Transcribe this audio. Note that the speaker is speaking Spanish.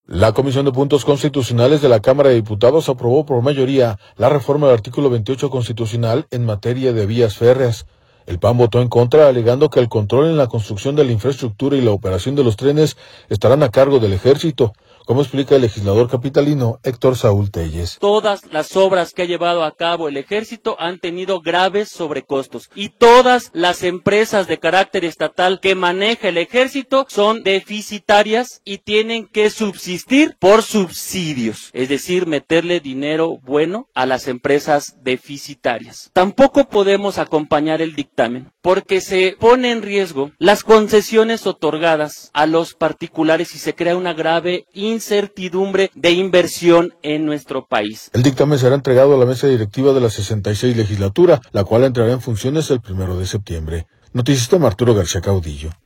La Comisión de Puntos Constitucionales de la Cámara de Diputados aprobó por mayoría la reforma del artículo 28 constitucional en materia de vías férreas. El PAN votó en contra, alegando que el control en la construcción de la infraestructura y la operación de los trenes estarán a cargo del Ejército, como explica el legislador capitalino Héctor Saúl Telles. Todas las obras que ha llevado a cabo el Ejército han tenido graves sobrecostos y todas las empresas de carácter estatal que maneja el Ejército son deficitarias y tienen que subsistir por subsidios, es decir, meterle dinero bueno a las empresas deficitarias. Tampoco podemos acompañar el dictamen porque se pone en riesgo las concesiones otorgadas a los particulares y se crea una grave incertidumbre de inversión en nuestro país. El dictamen será entregado a la mesa directiva de la 66 legislatura, la cual entrará en funciones el 1 de septiembre. Noticias de Arturo García Caudillo.